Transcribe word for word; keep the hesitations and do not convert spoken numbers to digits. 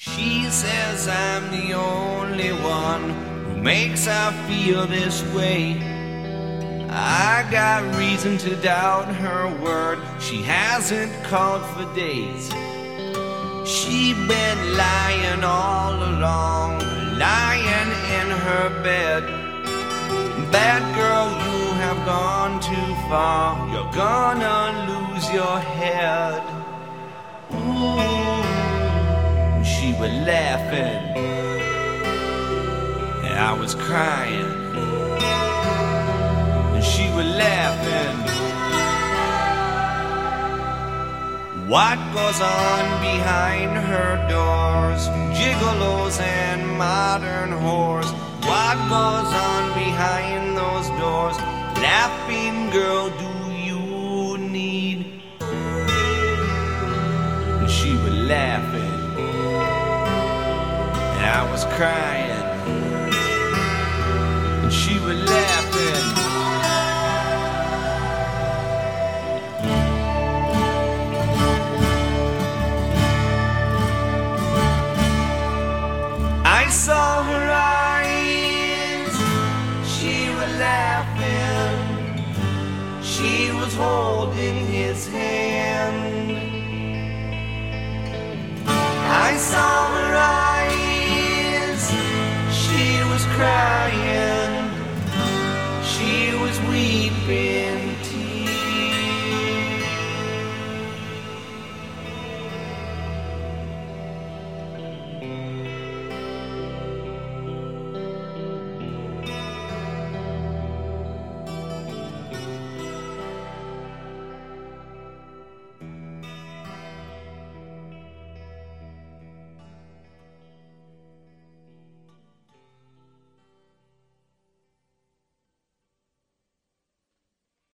She says I'm the only one who makes her feel this way. I got reason to doubt her word. She hasn't called for days. She been lying all along, lying in her bed. Bad girl, you have gone too far. You're gonna lose your head. Ooh. She was laughing, and I was crying, and she was laughing. What goes on behind her doors? Gigolos and modern whores. What goes on behind those doors? Laughing girl, do you need? And she was laughing, I was crying, and she was laughing. I saw her eyes, she was laughing. She was holding his hand. I saw